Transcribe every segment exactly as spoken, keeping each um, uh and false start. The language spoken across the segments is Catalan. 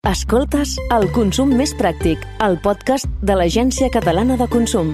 Escoltes El Consum Més Pràctic, el podcast de l'Agència Catalana de Consum.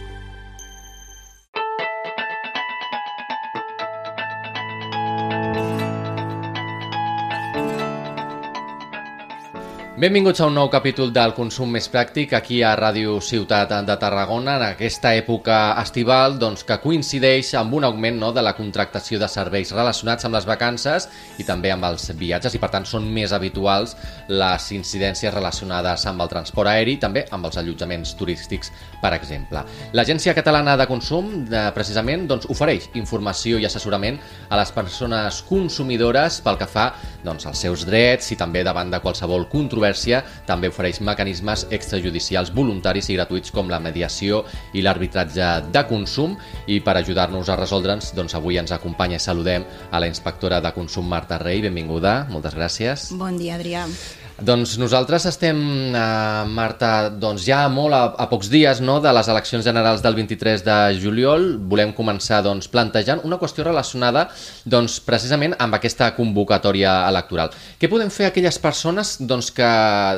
Benvinguts a un nou capítol del Consum Més Pràctic aquí a Ràdio Ciutat de Tarragona en aquesta època estival doncs, que coincideix amb un augment no, de la contractació de serveis relacionats amb les vacances i també amb els viatges i per tant són més habituals les incidències relacionades amb el transport aeri i també amb els allotjaments turístics, per exemple. L'Agència Catalana de Consum eh, precisament doncs, ofereix informació i assessorament a les persones consumidores pel que fa doncs, als seus drets i també davant de qualsevol controvèrsia també ofereix mecanismes extrajudicials voluntaris i gratuïts com la mediació i l'arbitratge de consum i per ajudar-nos a resoldre'ns, doncs avui ens acompanya i saludem a la inspectora de consum Marta Rey. Benvinguda, moltes gràcies. Bon dia, Adrià. Doncs nosaltres estem, eh, Marta, doncs ja molt a, a pocs dies no, de les eleccions generals del vint-i-tres de juliol. Volem començar doncs, plantejant una qüestió relacionada doncs, precisament amb aquesta convocatòria electoral. Què podem fer aquelles persones doncs, que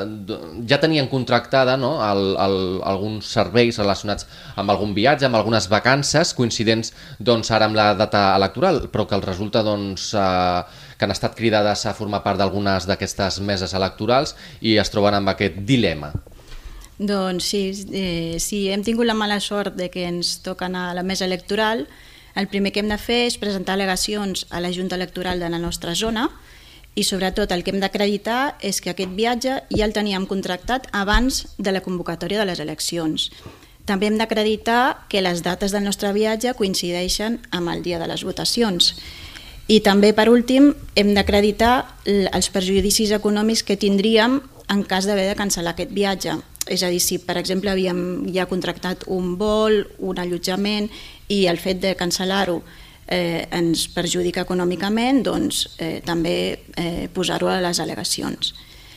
ja tenien contractada no, el, el, alguns serveis relacionats amb algun viatge, amb algunes vacances coincidents doncs, ara amb la data electoral, però que els resulta doncs, eh, que han estat cridades a formar part d'algunes d'aquestes meses electorals i es troben amb aquest dilema? Doncs sí, eh, si hem tingut la mala sort de que ens toca anar a la mesa electoral, el primer que hem de fer és presentar al·legacions a la Junta Electoral de la nostra zona i sobretot el que hem d'acreditar és que aquest viatge ja el teníem contractat abans de la convocatòria de les eleccions. També hem d'acreditar que les dates del nostre viatge coincideixen amb el dia de les votacions. I també, per últim, hem d'acreditar els perjudicis econòmics que tindríem en cas d'haver de cancel·lar aquest viatge. És a dir, si per exemple havíem ja contractat un vol, un allotjament i el fet de cancel·lar-ho eh, ens perjudica econòmicament, doncs eh, també eh, posar-ho a les al·legacions.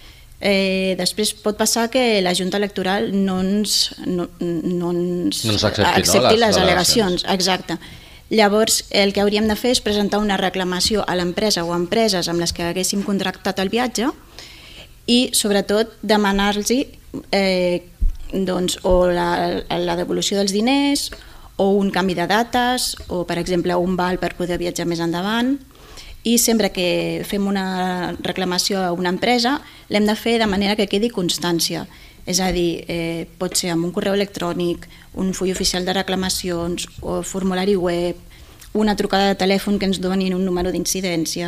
Eh, després pot passar que la Junta Electoral no ens, no, no ens, no ens accepti, accepti no? les, les al·legacions. Exacte. Llavors, el que hauríem de fer és presentar una reclamació a l'empresa o a empreses amb les que haguéssim contractat el viatge i, sobretot, demanar-los eh, doncs, o la, la devolució dels diners o un canvi de dates o, per exemple, un val per poder viatjar més endavant. I sempre que fem una reclamació a una empresa l'hem de fer de manera que quedi constància. És a dir, eh, pot ser amb un correu electrònic, un full oficial de reclamacions, o formulari web, una trucada de telèfon que ens donin un número d'incidència.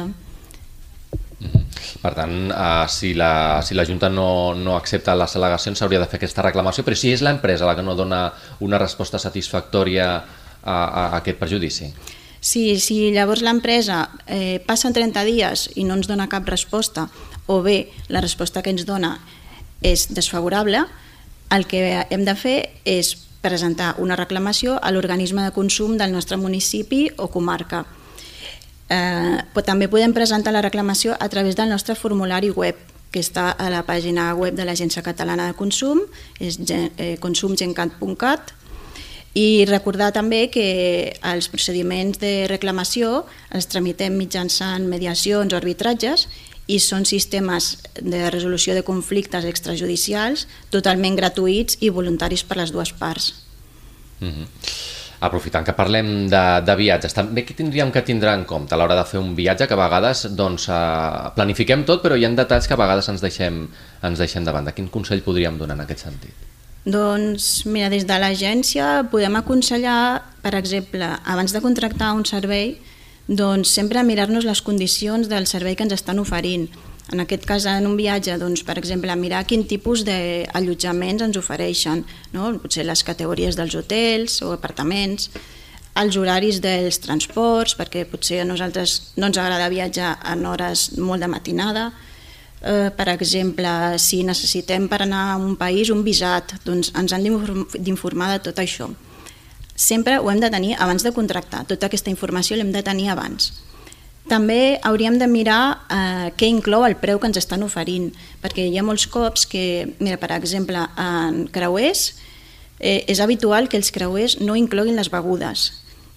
Per tant, eh, si, la, si la Junta no, no accepta les al·legacions s'hauria de fer aquesta reclamació, però si és l'empresa la que no dona una resposta satisfactòria a, a, a aquest perjudici. Sí, si llavors l'empresa eh, passen trenta dies i no ens dona cap resposta, o bé la resposta que ens dona és desfavorable, el que hem de fer és presentar una reclamació a l'organisme de consum del nostre municipi o comarca. Eh, però també podem presentar la reclamació a través del nostre formulari web, que està a la pàgina web de l'Agència Catalana de Consum, és eh, consum gencat punt cat, i recordar també que els procediments de reclamació els tramitem mitjançant mediacions o arbitratges i són sistemes de resolució de conflictes extrajudicials totalment gratuïts i voluntaris per les dues parts. Mm-hmm. Aprofitant que parlem de, de viatges, també què tindríem que tindre en compte a l'hora de fer un viatge, que a vegades doncs, eh, planifiquem tot, però hi ha detalls que a vegades ens deixem, ens deixem de banda. Quin consell podríem donar en aquest sentit? Doncs mira, des de l'agència podem aconsellar, per exemple, abans de contractar un servei, doncs sempre mirar-nos les condicions del servei que ens estan oferint. En aquest cas, en un viatge, doncs, per exemple, mirar quin tipus d'allotjaments ens ofereixen, no? Potser les categories dels hotels o apartaments, els horaris dels transports, perquè potser a nosaltres no ens agrada viatjar en hores molt de matinada. Eh, per exemple, si necessitem per anar a un país un visat, doncs ens han d'informar de tot això. Sempre ho hem de tenir abans de contractar, tota aquesta informació l'hem de tenir abans. També hauríem de mirar eh, què inclou el preu que ens estan oferint, perquè hi ha molts cops que, mira, per exemple, en creuers, eh, és habitual que els creuers no incloguin les begudes.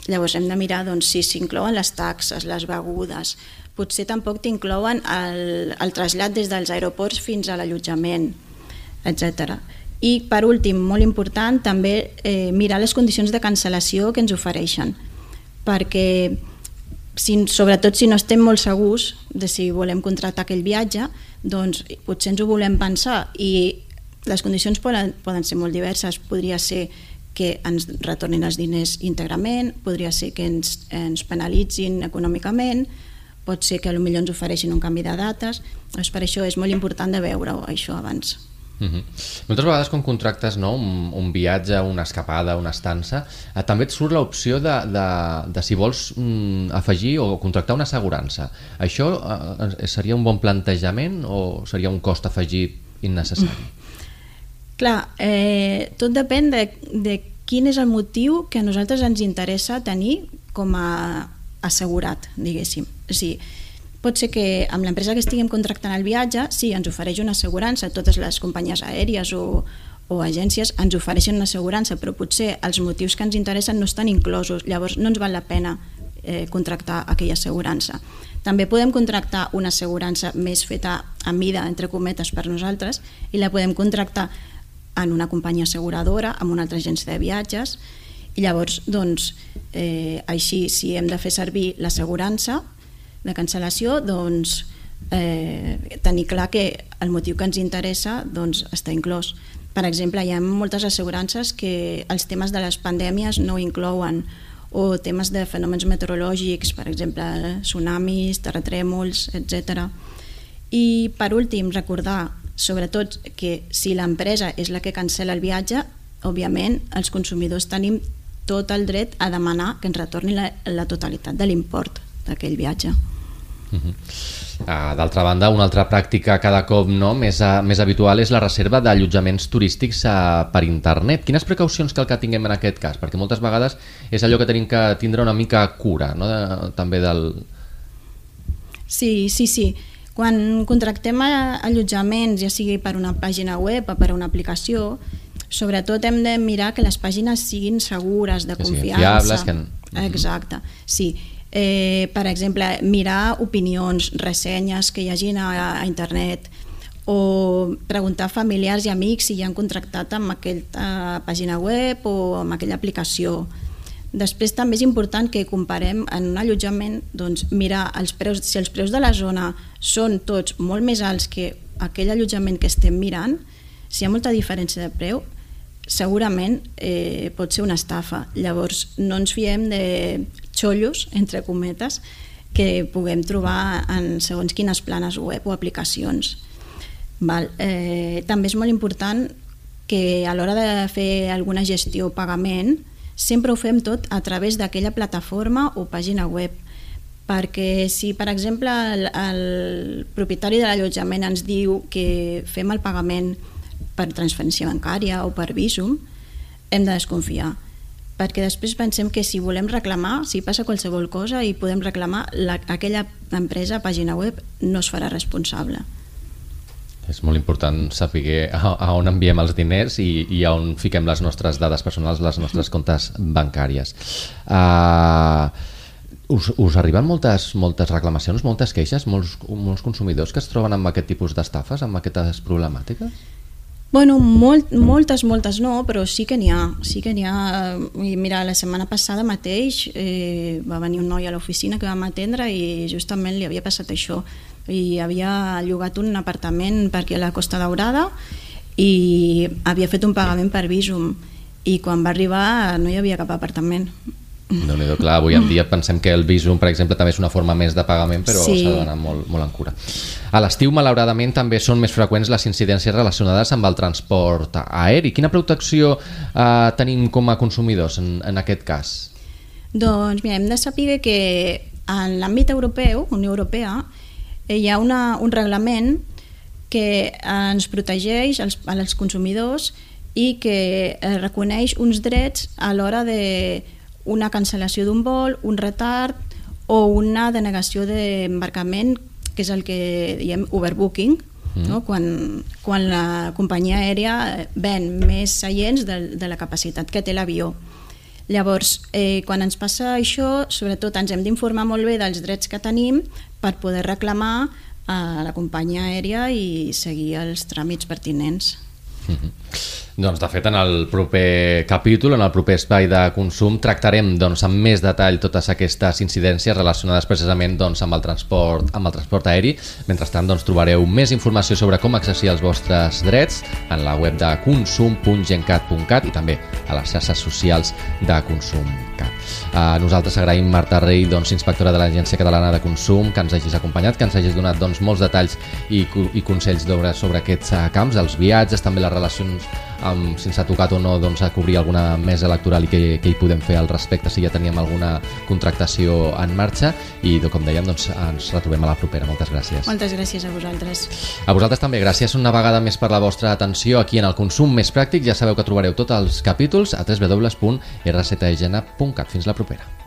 Llavors hem de mirar doncs, si s'inclouen les taxes, les begudes, potser tampoc t'inclouen el, el trasllat des dels aeroports fins a l'allotjament, etcètera. I per últim, molt important, també eh, mirar les condicions de cancel·lació que ens ofereixen, perquè si, sobretot si no estem molt segurs de si volem contractar aquell viatge, doncs potser ens ho volem pensar i les condicions poden, poden ser molt diverses. Podria ser que ens retornin els diners íntegrament, podria ser que ens, ens penalitzin econòmicament, pot ser que potser ens ofereixin un canvi de dates. Doncs per això és molt important de veure això abans. Uh-huh. Moltes vegades quan contractes, no, un, un viatge, una escapada, una estança, eh, també et surt l'opció de, de, de si vols mm, afegir o contractar una assegurança. Això eh, seria un bon plantejament o seria un cost afegit innecessari? Mm. Clar, eh, tot depèn de, de quin és el motiu que a nosaltres ens interessa tenir com a assegurat, diguéssim. O sigui, pot ser que amb l'empresa que estiguem contractant el viatge, sí, ens ofereix una assegurança, totes les companyies aèries o, o agències ens ofereixen una assegurança, però potser els motius que ens interessen no estan inclosos, llavors no ens val la pena eh, contractar aquella assegurança. També podem contractar una assegurança més feta a mida, entre cometes, per nosaltres, i la podem contractar en una companyia asseguradora, amb una altra agència de viatges, i llavors, doncs, eh, així, si hem de fer servir l'assegurança de cancel·lació, doncs eh, tenir clar que el motiu que ens interessa doncs, està inclòs. Per exemple, hi ha moltes assegurances que els temes de les pandèmies no inclouen, o temes de fenòmens meteorològics, per exemple, tsunamis, terratrèmols, etcètera. I per últim, recordar sobretot que si l'empresa és la que cancel·la el viatge, òbviament els consumidors tenim tot el dret a demanar que ens retorni la, la totalitat de l'import d'aquell viatge. Uh-huh. Uh, d'altra banda, una altra pràctica cada cop no, més, uh, més habitual és la reserva d'allotjaments turístics uh, per internet. Quines precaucions cal que tinguem en aquest cas? Perquè moltes vegades és allò que tenim que tindre una mica cura, no? De, també del... Sí, sí, sí. Quan contractem allotjaments, ja sigui per una pàgina web o per una aplicació, sobretot hem de mirar que les pàgines siguin segures, de que confiança. Fiables, que... Exacte, sí. Eh, per exemple, mirar opinions, ressenyes que hi hagin a, a internet, o preguntar a familiars i amics si ja han contractat amb aquella pàgina web o amb aquella aplicació. Després també és important que comparem en un allotjament, doncs, mirar els preus, si els preus de la zona són tots molt més alts que aquell allotjament que estem mirant, si hi ha molta diferència de preu, segurament eh, pot ser una estafa. Llavors no ens fiem de xollos, entre cometes, que puguem trobar en segons quines planes web o aplicacions. Val. Eh, també és molt important que a l'hora de fer alguna gestió o pagament sempre ho fem tot a través d'aquella plataforma o pàgina web, perquè si, per exemple, el, el propietari de l'allotjament ens diu que fem el pagament per transferència bancària o per Bizum, hem de desconfiar, perquè després pensem que si volem reclamar, si passa qualsevol cosa i podem reclamar, la, aquella empresa, pàgina web, no es farà responsable. És molt important saber a, a on enviem els diners i, i a on fiquem les nostres dades personals, les nostres comptes bancàries. Uh, us, us arriben moltes, moltes reclamacions, moltes queixes, molts, molts consumidors que es troben amb aquest tipus d'estafes, amb aquestes problemàtiques? Bueno, molt, moltes, moltes no, però sí que n'hi ha, sí que n'hi ha. Mira, la setmana passada mateix eh, va venir un noi a l'oficina que vam atendre i justament li havia passat això, i havia llogat un apartament per aquí a la Costa Daurada i havia fet un pagament per Bizum i quan va arribar no hi havia cap apartament. Déu-n'hi-do, clar, avui en dia pensem que el Bizum, per exemple, també és una forma més de pagament, però s'ha sí. d'anar molt, molt en cura. A l'estiu, malauradament, també són més freqüents les incidències relacionades amb el transport aeri. Quina protecció eh, tenim com a consumidors en, en aquest cas? Doncs mira, hem de saber que en l'àmbit europeu, Unió Europea, hi ha una, un reglament que ens protegeix als, als consumidors i que reconeix uns drets a l'hora de una cancel·lació d'un vol, un retard o una denegació d'embarcament, que és el que diem overbooking, mm. no? quan, quan la companyia aèria ven més seients de, de la capacitat que té l'avió. Llavors, eh, quan ens passa això, sobretot ens hem d'informar molt bé dels drets que tenim per poder reclamar a la companyia aèria i seguir els tràmits pertinents. Mm-hmm. Doncs, de fet, en el proper capítol, en el proper espai de consum, tractarem doncs, amb més detall totes aquestes incidències relacionades precisament doncs, amb el transport amb el transport aeri. Mentrestant, doncs, trobareu més informació sobre com exercir els vostres drets en la web de consum punt gencat punt cat i també a les xarxes socials de ConsumCat. Uh, nosaltres agraïm Marta Rey, doncs, inspectora de l'Agència Catalana de Consum, que ens hagis acompanyat, que ens hagis donat doncs, molts detalls i, i consells sobre, sobre aquests uh, camps, els viatges, també les relacions amb, si ens ha tocat o no doncs, a cobrir alguna mesa electoral i què, què hi podem fer al respecte si ja teníem alguna contractació en marxa i com dèiem doncs, ens retrobem a la propera. Moltes gràcies. Moltes gràcies a vosaltres. A vosaltres també, gràcies una vegada més per la vostra atenció aquí en el Consum Més Pràctic. Ja sabeu que trobareu tots els capítols a w w w punt r s t g n punt cat. Fins la propera.